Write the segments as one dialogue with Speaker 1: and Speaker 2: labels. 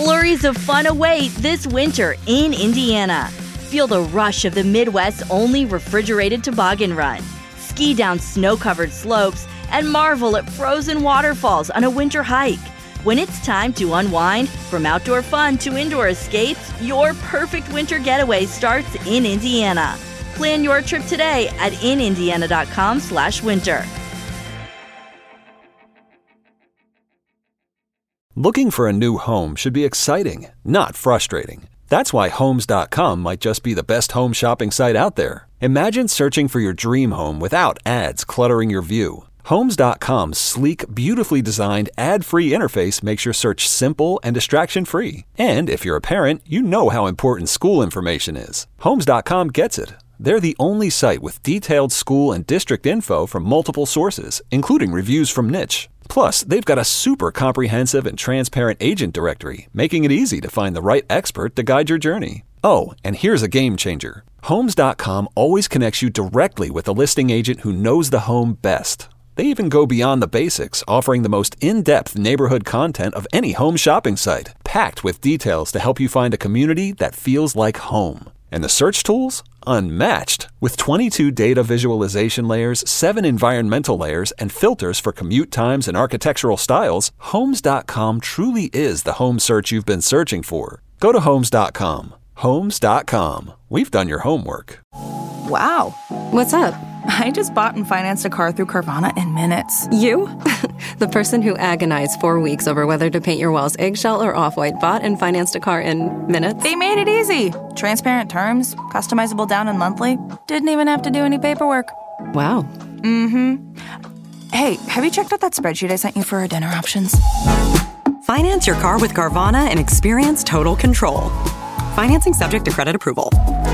Speaker 1: Flurries of fun await this winter in Indiana. Feel the rush of the Midwest's only refrigerated toboggan run. Ski down snow-covered slopes and marvel at frozen waterfalls on a winter hike. When it's time to unwind, from outdoor fun to indoor escapes, your perfect winter getaway starts in Indiana. Plan your trip today at inindiana.com/winter.
Speaker 2: Looking for a new home should be exciting, not frustrating. That's why Homes.com might just be the best home shopping site out there. Imagine searching for your dream home without ads cluttering your view. Homes.com's sleek, beautifully designed, ad-free interface makes your search simple and distraction-free. And if you're a parent, you know how important school information is. Homes.com gets it. They're the only site with detailed school and district info from multiple sources, including reviews from Niche. Plus, they've got a super comprehensive and transparent agent directory, making it easy to find the right expert to guide your journey. Oh, and here's a game changer. Homes.com always connects you directly with a listing agent who knows the home best. They even go beyond the basics, offering the most in-depth neighborhood content of any home shopping site, packed with details to help you find a community that feels like home. And the search tools? Unmatched. With 22 data visualization layers, 7 environmental layers, and filters for commute times and architectural styles, Homes.com truly is the home search you've been searching for. Go to Homes.com. Homes.com. We've done your homework.
Speaker 3: Wow.
Speaker 4: What's up?
Speaker 3: I just bought and financed a car through Carvana in minutes.
Speaker 4: You? The person who agonized 4 weeks over whether to paint your walls eggshell or off-white bought and financed a car in minutes?
Speaker 3: They made it easy. Transparent terms, customizable down and monthly. Didn't even have to do any paperwork.
Speaker 4: Wow.
Speaker 3: Mm-hmm. Hey, have you checked out that spreadsheet I sent you for our dinner options?
Speaker 5: Finance your car with Carvana and experience total control. Financing subject to credit approval.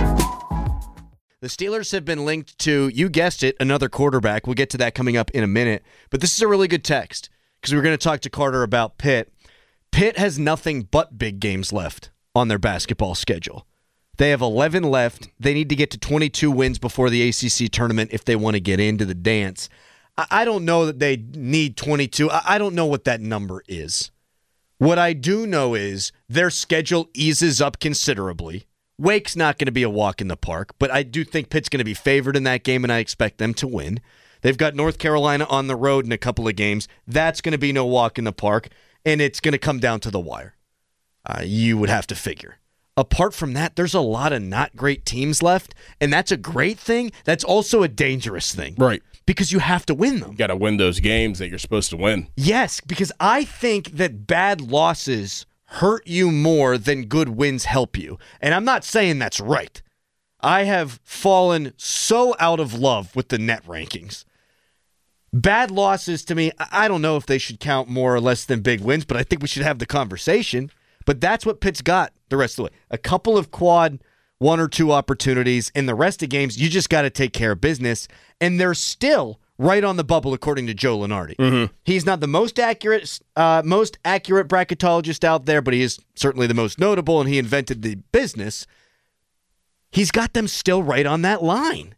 Speaker 6: The Steelers have been linked to, you guessed it, another quarterback. We'll get to that coming up in a minute. But this is a really good text because we're going to talk to Carter about Pitt. Pitt has nothing but big games left on their basketball schedule. They have 11 left. They need to get to 22 wins before the ACC tournament if they want to get into the dance. I don't know that they need 22. I don't know what that number is. What I do know is their schedule eases up considerably. Wake's not going to be a walk in the park, but I do think Pitt's going to be favored in that game, and I expect them to win. They've got North Carolina on the road in a couple of games. That's going to be no walk in the park, and it's going to come down to the wire. You would have to figure. Apart from that, there's a lot of not great teams left, and that's a great thing. That's also a dangerous thing.
Speaker 7: Right.
Speaker 6: Because you have to win them.
Speaker 7: You got to win those games that you're supposed to win.
Speaker 6: Yes, because I think that bad losses hurt you more than good wins help you. And I'm not saying that's right. I have fallen so out of love with the net rankings. Bad losses to me, I don't know if they should count more or less than big wins, but I think we should have the conversation. But that's what Pitt's got the rest of the way. A couple of quad 1 or 2 opportunities. In the rest of games, you just got to take care of business. And they're still right on the bubble, according to Joe Lunardi. Mm-hmm. He's not the most accurate bracketologist out there, but he is certainly the most notable, and he invented the business. He's got them still right on that line.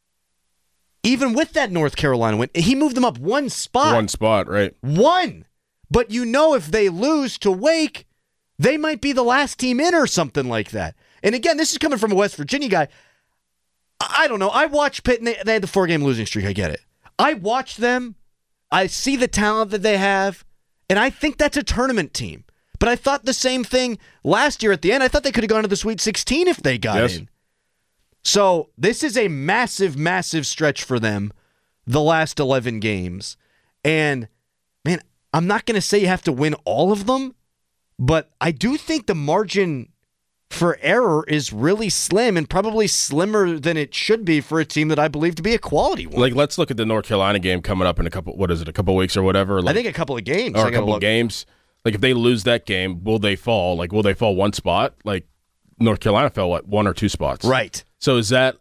Speaker 6: Even with that North Carolina win, he moved them up 1 spot.
Speaker 7: 1 spot, right.
Speaker 6: 1. But you know if they lose to Wake, they might be the last team in or something like that. And again, this is coming from a West Virginia guy. I don't know. I watched Pitt, and they had the 4-game losing streak. I get it. I watch them, I see the talent that they have, and I think that's a tournament team. But I thought the same thing last year at the end. I thought they could have gone to the Sweet 16 if they got in. So this is a massive, massive stretch for them, the last 11 games. And, man, I'm not going to say you have to win all of them, but I do think the margin for error is really slim and probably slimmer than it should be for a team that I believe to be a quality one.
Speaker 7: Like, let's look at the North Carolina game coming up in a couple weeks or whatever.
Speaker 6: I think a couple of games.
Speaker 7: Or a couple of games. Like, if they lose that game, will they fall? Like, will they fall 1 spot? Like, North Carolina fell, 1 or 2 spots?
Speaker 6: Right.
Speaker 7: So is that,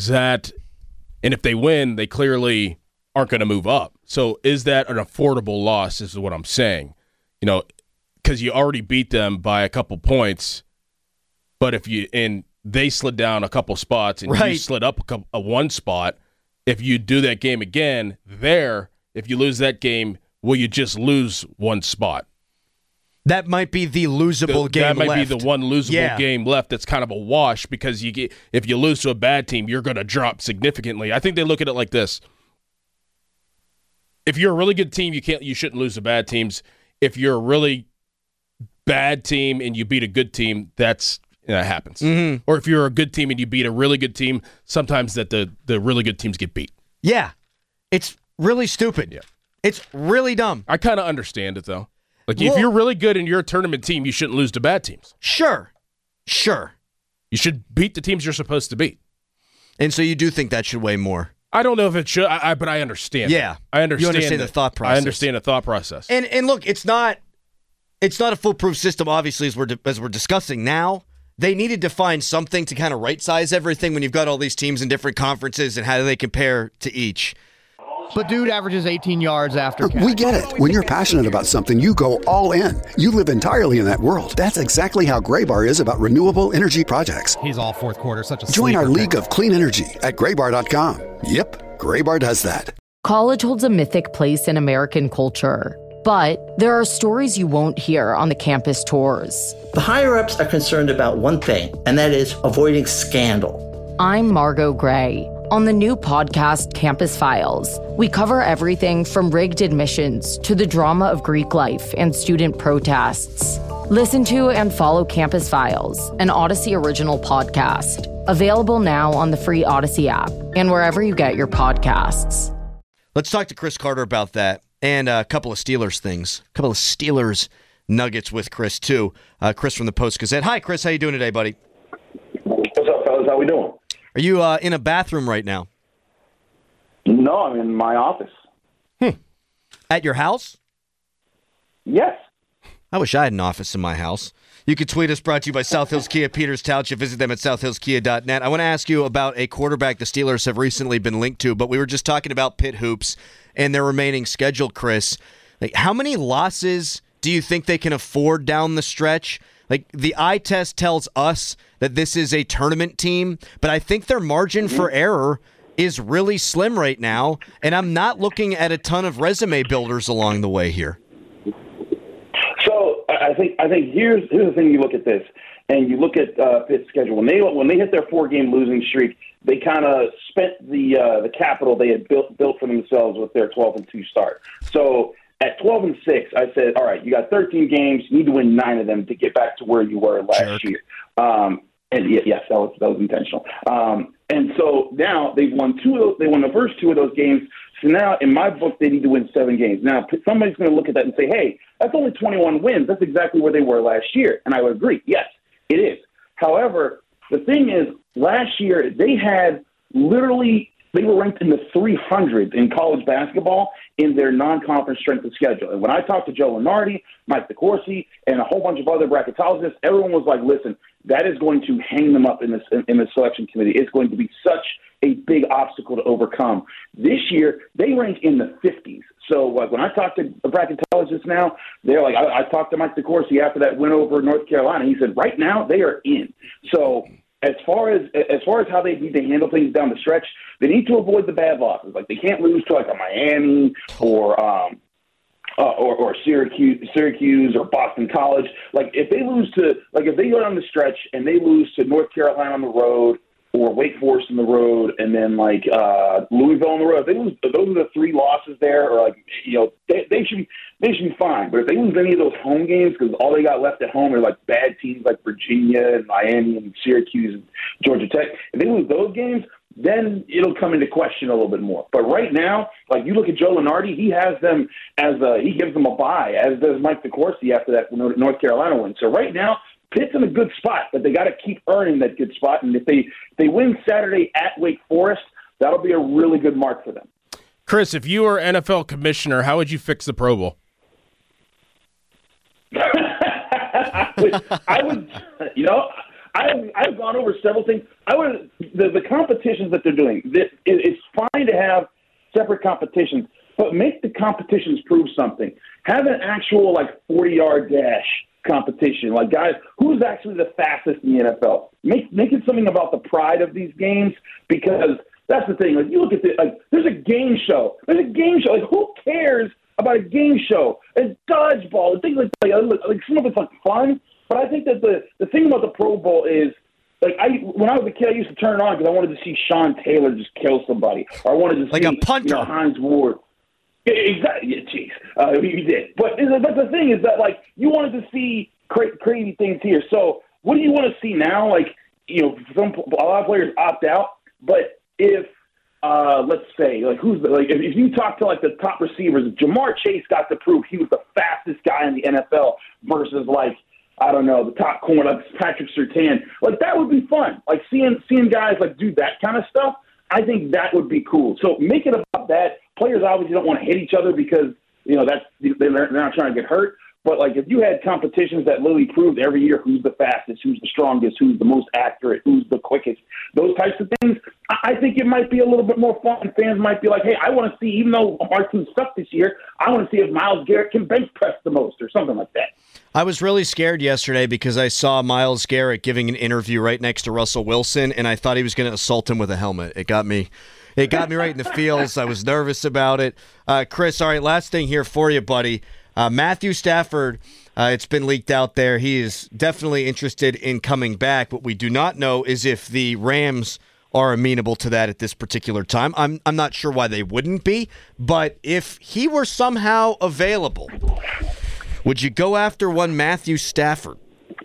Speaker 7: and if they win, they clearly aren't going to move up. So is that an affordable loss is what I'm saying. You know, because you already beat them by a couple points. But they slid down a couple spots and you slid up a 1 spot, if you do that game again, if you lose that game, will you just lose 1 spot?
Speaker 6: That might be the losable game left.
Speaker 7: That might be the one losable game left that's kind of a wash because if you lose to a bad team, you're going to drop significantly. I think they look at it like this. If you're a really good team, you shouldn't lose to bad teams. If you're a really bad team and you beat a good team, that happens. Mm-hmm. Or if you're a good team and you beat a really good team, sometimes that the really good teams get beat.
Speaker 6: Yeah. It's really stupid.
Speaker 7: Yeah.
Speaker 6: It's really dumb.
Speaker 7: I kind of understand it, though. Like, if you're really good and you're a tournament team, you shouldn't lose to bad teams.
Speaker 6: Sure.
Speaker 7: You should beat the teams you're supposed to beat.
Speaker 6: And so you do think that should weigh more?
Speaker 7: I don't know if it should, but I understand.
Speaker 6: Yeah.
Speaker 7: I understand.
Speaker 6: You understand the thought process.
Speaker 7: I understand the thought process.
Speaker 6: And look, it's not a foolproof system, obviously, as we're discussing now. They needed to find something to kind of right-size everything when you've got all these teams in different conferences and how do they compare to each.
Speaker 8: But dude averages 18 yards after catch.
Speaker 9: We get it. When you're passionate about something, you go all in. You live entirely in that world. That's exactly how Graybar is about renewable energy projects.
Speaker 8: He's all fourth quarter, such a
Speaker 9: Join our league of clean energy at Graybar.com. Yep, Graybar does that.
Speaker 10: College holds a mythic place in American culture, but there are stories you won't hear on the campus tours.
Speaker 11: The higher-ups are concerned about one thing, and that is avoiding scandal.
Speaker 10: I'm Margot Gray. On the new podcast, Campus Files, we cover everything from rigged admissions to the drama of Greek life and student protests. Listen to and follow Campus Files, an Odyssey original podcast. Available now on the free Odyssey app and wherever you get your podcasts.
Speaker 6: Let's talk to Chris Carter about that and a couple of Steelers things. A couple of Steelers nuggets with Chris, too. Chris from the Post-Gazette. Hi, Chris. How you doing today, buddy?
Speaker 12: What's up, fellas? How we doing?
Speaker 6: Are you in a bathroom right now?
Speaker 12: No, I'm in my office.
Speaker 6: At your house?
Speaker 12: Yes.
Speaker 6: I wish I had an office in my house. You can tweet us, brought to you by South Hills Kia, Peters Township. Visit them at southhillskia.net. I want to ask you about a quarterback the Steelers have recently been linked to, but we were just talking about Pitt Hoops and their remaining schedule, Chris. Like, how many losses do you think they can afford down the stretch? Like, the eye test tells us that this is a tournament team, but I think their margin for error is really slim right now, and I'm not looking at a ton of resume builders along the way here.
Speaker 12: So I think here's the thing. You look at this, and you look at Pitt's schedule. When they hit their 4-game losing streak, they kind of spent the capital they had built for themselves with their 12-2 start. So at 12-6, I said, all right, you got 13 games. You need to win 9 of them to get back to where you were last year. And yes, that was intentional. And so now they've won 2 of those. They won the first 2 of those games. So now, in my book, they need to win 7 games. Now, somebody's going to look at that and say, hey, that's only 21 wins. That's exactly where they were last year. And I would agree. Yes, it is. However, the thing is, last year they had literally – they were ranked in the 300s in college basketball in their non-conference strength of schedule. And when I talked to Joe Lunardi, Mike DeCourcy, and a whole bunch of other bracketologists, everyone was like, listen, that is going to hang them up in the selection committee. It's going to be such a big obstacle to overcome. This year, they rank in the 50s. So like when I talk to the bracketologists now, they're like, I talked to Mike DeCourcy after that win over North Carolina. He said, right now, they are in. So as far as how they need to handle things down the stretch, they need to avoid the bad losses. Like they can't lose to like a Miami or Syracuse or Boston College. Like if they go down the stretch and they lose to North Carolina on the road or Wake Forest on the road and then like Louisville on the road, if they lose, those are the 3 losses there. Or like they should be fine. But if they lose any of those home games, because all they got left at home are like bad teams like Virginia and Miami and Syracuse and Georgia Tech, if they lose those games, then it'll come into question a little bit more. But right now, like you look at Joe Lunardi, he has them he gives them a bye, as does Mike DeCourcy after that North Carolina win. So right now, Pitt's in a good spot, but they got to keep earning that good spot. And if they win Saturday at Wake Forest, that'll be a really good mark for them.
Speaker 7: Chris, if you were NFL commissioner, how would you fix the Pro Bowl?
Speaker 12: I would, I've gone over several things. The competitions that they're doing, it's fine to have separate competitions, but make the competitions prove something. Have an actual 40-yard dash competition. Like, guys, who's actually the fastest in the NFL? Make it something about the pride of these games, because that's the thing. Like, you look at there's a game show. Like, who cares about a game show and dodgeball and things like that. Like some of it's like fun, but I think that the thing about the Pro Bowl is, like, when I was a kid, I used to turn it on because I wanted to see Sean Taylor just kill somebody. Or I wanted to see
Speaker 6: a punter.
Speaker 12: Hines Ward. Yeah, exactly. Yeah, jeez, he did. But the thing is that, like, you wanted to see crazy things here. So what do you want to see now? Like, a lot of players opt out. But if let's say, like, if you talk to like the top receivers, Jamar Chase got to prove he was the fastest guy in the NFL versus, like, I don't know, the top corner, like Patrick Surtain. Like, that would be fun. Like, seeing guys, like, do that kind of stuff, I think that would be cool. So make it about that. Players obviously don't want to hit each other because, they're not trying to get hurt. But, like, if you had competitions that literally proved every year who's the fastest, who's the strongest, who's the most accurate, who's the quickest, those types of things, I think it might be a little bit more fun. Fans might be like, hey, I want to see, even though our team sucked this year, I want to see if Myles Garrett can bench press the most or something like that.
Speaker 6: I was really scared yesterday because I saw Myles Garrett giving an interview right next to Russell Wilson, and I thought he was going to assault him with a helmet. It got me right in the feels. I was nervous about it. Chris, all right, last thing here for you, buddy. Matthew Stafford, it's been leaked out there. He is definitely interested in coming back. What we do not know is if the Rams are amenable to that at this particular time. I'm not sure why they wouldn't be, but if he were somehow available, would you go after one Matthew Stafford?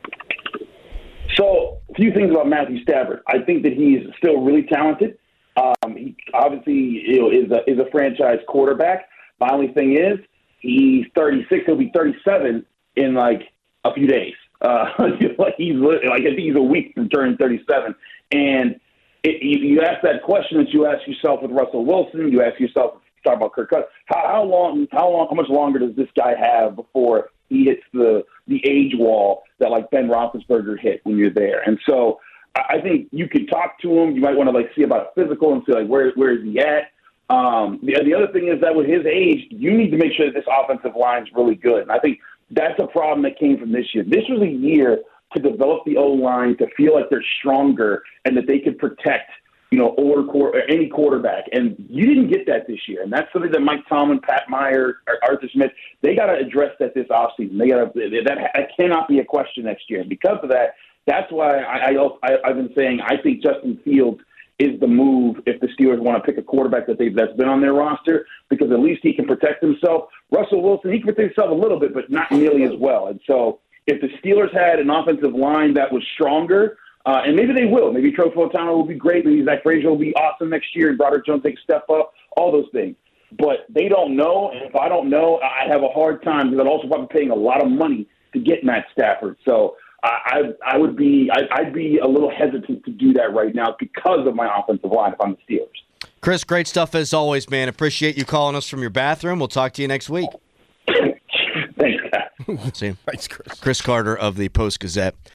Speaker 12: So, a few things about Matthew Stafford. I think that he's still really talented. He obviously is a franchise quarterback. My only thing is, he's 36. He'll be 37 in like a few days. I think he's a week from turning 37. And you ask that question that you ask yourself with Russell Wilson. You ask yourself, talk about Kirk Cousins. How much longer does this guy have before he hits the age wall that like Ben Roethlisberger hit when you're there? And so I think you could talk to him. You might want to like see about a physical and see like where is he at. The other thing is that with his age, you need to make sure that this offensive line is really good. And I think that's a problem that came from this year. This was a year to develop the O-line, to feel like they're stronger and that they could protect, any quarterback. And you didn't get that this year. And that's something that Mike Tomlin, Pat Meyer, Arthur Smith, they got to address that this offseason. That cannot be a question next year. And because of that, that's why I've been saying I think Justin Fields is the move if the Steelers want to pick a quarterback that's been on their roster, because at least he can protect himself. Russell Wilson, he can protect himself a little bit, but not nearly as well. And so if the Steelers had an offensive line that was stronger, and maybe they will. Maybe Troy Fontana will be great. Maybe Zach Frazier will be awesome next year, and Broderick Jones take a step up, all those things. But they don't know, and if I don't know, I have a hard time because I'd also probably paying a lot of money to get Matt Stafford. So I'd be a little hesitant to do that right now because of my offensive line if I'm the Steelers.
Speaker 6: Chris, great stuff as always, man. Appreciate you calling us from your bathroom. We'll talk to you next week.
Speaker 12: Thanks, Pat.
Speaker 6: See you.
Speaker 7: Thanks, Chris.
Speaker 6: Chris Carter of the Post-Gazette.